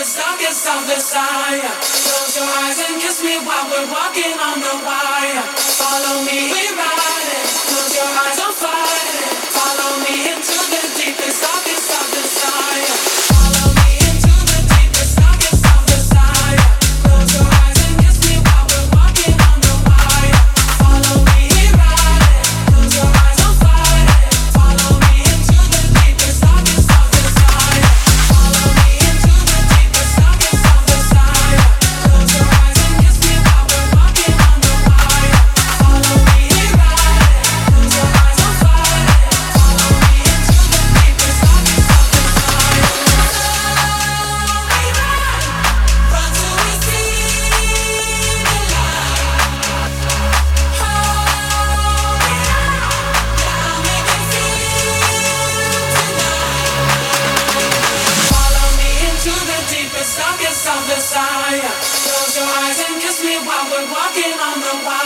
deepest, darkest of desire. Close your eyes and kiss me while we're walking on the wire. Follow me, we ride it. Close your eyes, don't fight it. Follow me into the deepest, darkest of desire. Follow me into the deepest, darkest of desire. Close your eyes and kiss me while we're walking on the wire. Follow me, we ride it. Close your eyes, don't fight it. Follow me into the deepest, darkest of desire. Follow me into the deepest, darkest of desire. Close your eyes and kiss me while we're walking on the wire. Follow me, we ride it. Close your eyes, don't fight it. Follow me into the deepest, darkest of desire. We ride, run till we see the light. Hold me now, make me feel tonight. Follow me into the deepest, darkest of desire. Close your eyes and kiss me while we're walking on the wire.